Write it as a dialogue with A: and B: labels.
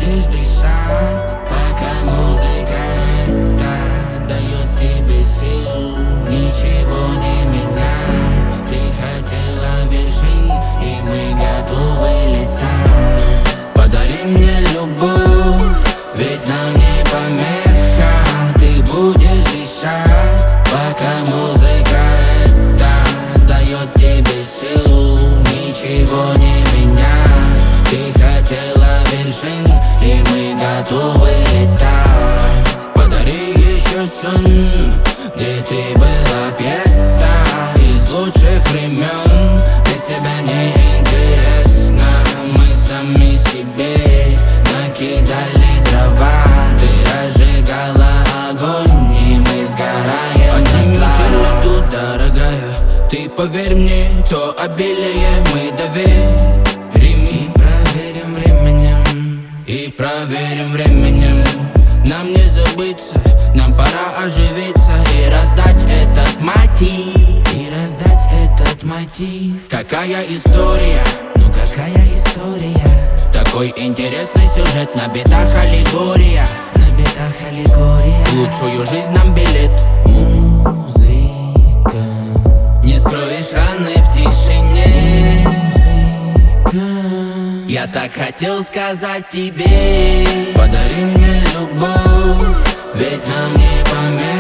A: будешь дышать, пока музыка эта дает тебе сил. Ничего не меняй, ты хотела вершин, и мы готовы летать. Подари мне любовь, ведь нам не помеха. Ты будешь дышать, пока музыка эта дает тебе сил. Ничего не меняй, ты хотела вершин, и мы готовы летать. Подари еще сон, где ты была пьеса из лучших времен. Без тебя не интересно, мы сами себе накидали дрова. Ты разжигала огонь, и мы сгораем. Одни тут, дорогая, ты поверь мне, то обилие мы доверим. И проверим временем, и проверим временем. Нам не забыться, нам пора оживиться и раздать этот мотив. И раздать этот мотив. Какая история, ну какая история. Такой интересный сюжет, на битах аллегория. На битах аллегория. В лучшую жизнь нам билет. Музыка. Не скроешь раны в тишине. Музыка. Я так хотел сказать тебе: подари мне любовь, ведь нам не помеха.